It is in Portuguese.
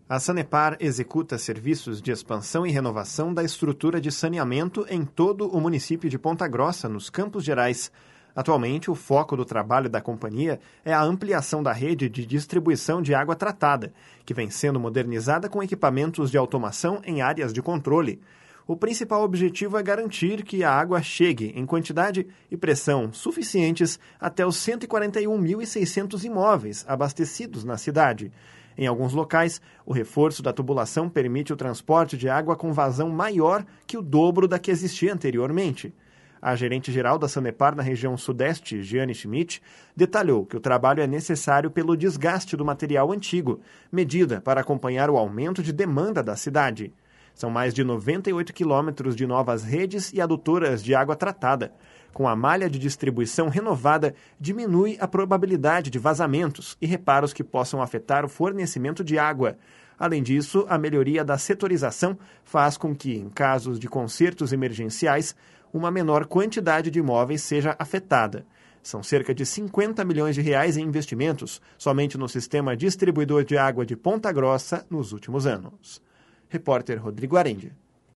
A Sanepar executa serviços de expansão e renovação da estrutura de saneamento em todo o município de Ponta Grossa, nos Campos Gerais. Atualmente, o foco do trabalho da companhia é a ampliação da rede de distribuição de água tratada, que vem sendo modernizada com equipamentos de automação em áreas de controle. O principal objetivo é garantir que a água chegue em quantidade e pressão suficientes até os 141.600 imóveis abastecidos na cidade. Em alguns locais, o reforço da tubulação permite o transporte de água com vazão maior que o dobro da que existia anteriormente. A gerente-geral da Sanepar na região sudeste, Jeane Schmidt, detalhou que o trabalho é necessário pelo desgaste do material antigo, medida para acompanhar o aumento de demanda da cidade. São mais de 98 quilômetros de novas redes e adutoras de água tratada. Com a malha de distribuição renovada, diminui a probabilidade de vazamentos e reparos que possam afetar o fornecimento de água. Além disso, a melhoria da setorização faz com que, em casos de consertos emergenciais, uma menor quantidade de imóveis seja afetada. São cerca de 50 milhões de reais em investimentos somente no sistema distribuidor de água de Ponta Grossa nos últimos anos. Repórter Rodrigo Arendia.